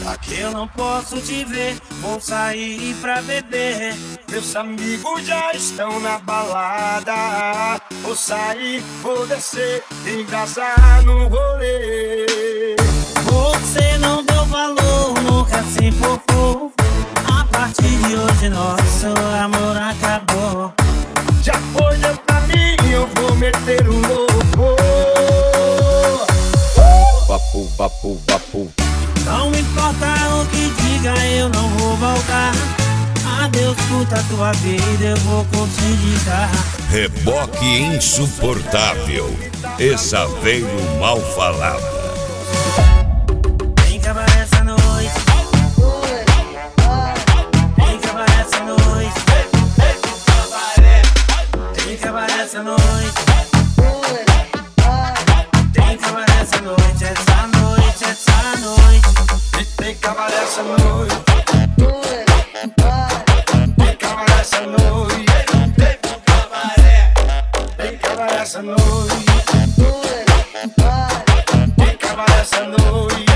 Aqui eu não posso te ver, vou sair pra beber. Meus amigos já estão na balada. Vou sair, vou descer, engasar no rolê. Você não deu valor, nunca se importou. A partir de hoje nosso amor acabou. Já foi, deu pra mim, eu vou meter o louco. Vapo, vapo, vapo. Não importa o que diga, eu não vou voltar. Adeus, curta tua vida, eu vou contigo. Reboque insuportável. Essa veio mal falada. Tem que acabar essa noite. Tem que acabar essa noite. Tem que acabar essa noite. Tem que acabar essa noite, essa noite, essa noite. Tem que acabar essa noite. Tem que acabar essa noite. Tem que acabar essa noite. Tem que acabar essa noite.